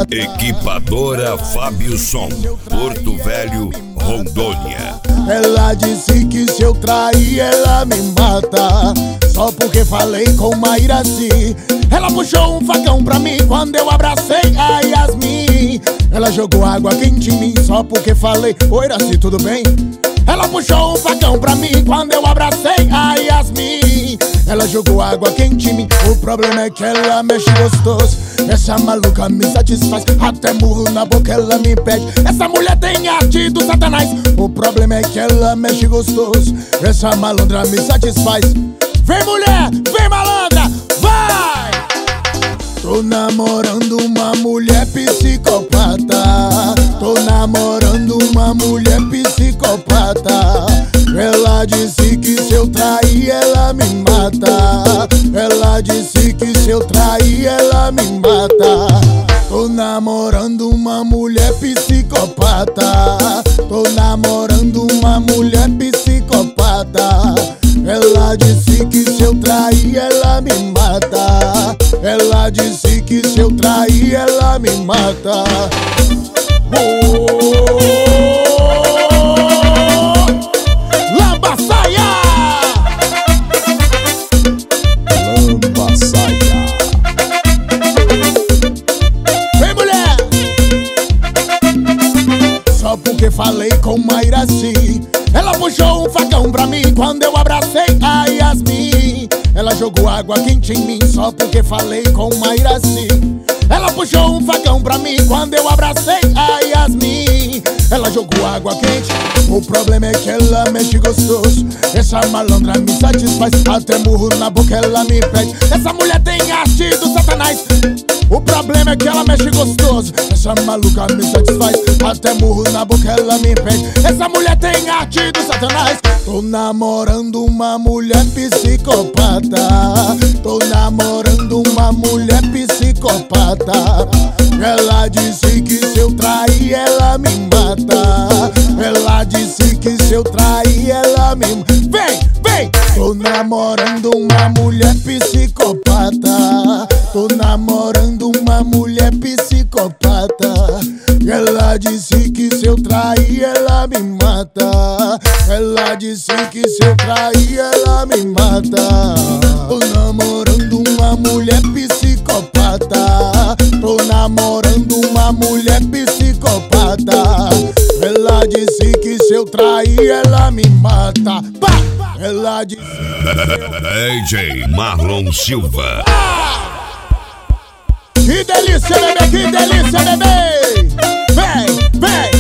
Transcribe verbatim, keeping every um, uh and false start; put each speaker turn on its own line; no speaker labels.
mata.
Equipadora Fábio Som, Porto Velho, Rondônia.
Ela disse que se eu trair ela me mata, só porque falei com Mairaci. Ela puxou um facão pra mim quando eu abracei a Yasmin. Ela jogou água quente em mim só porque falei: oi, Iraci, tudo bem? Ela puxou um facão pra mim quando eu abracei a Yasmin. Ela jogou água quente em mim. O problema é que ela mexe gostoso. Essa maluca me satisfaz, até murro na boca ela me pede. Essa mulher tem arte do satanás. O problema é que ela mexe gostoso. Essa malandra me satisfaz. Vem mulher, vem malandra, vai! Tô namorando uma mulher psicopata. Tô namorando uma mulher psicopata. Ela disse que se eu trair ela me mata. Ela disse que se eu trair ela me mata. Tô namorando uma mulher psicopata. Tô namorando uma mulher psicopata. Ela disse que se eu trair ela me mata. Ela disse que se eu trair ela me mata. Oh, Lamba Saia! Lamba Saia! Vem mulher! Só porque falei com Mairaci. Ela puxou um facão pra mim quando eu abracei a Yasmin. Ela jogou água quente em mim só porque falei com Mairaci. Ela puxou um facão pra mim quando eu abracei a Yasmin. Ela jogou água quente. O problema é que ela mexe gostoso. Essa malandra me satisfaz, até murro na boca ela me pede. Essa mulher tem arte do satanás. O problema é que ela mexe gostoso. Essa maluca me satisfaz, até murro na boca ela me pede. Essa mulher tem arte do satanás. Tô namorando uma mulher psicopata. Tô namorando uma mulher psicopata. Ela disse que se eu trair ela me mata. Ela disse que se eu trair ela me mata. Vem, vem! Tô namorando uma mulher psicopata. Tô namorando uma mulher psicopata. Ela disse que se eu trair ela me mata. Ela disse que se eu trair ela me mata. Tô namorando uma mulher psicopata. Tô namorando uma mulher psicopata. Ela disse que se eu trair ela me mata. Pá! Ela disse.
D J Marlon Silva.
Ah! Que delícia, bebê, que delícia, bebê! Vem, vem!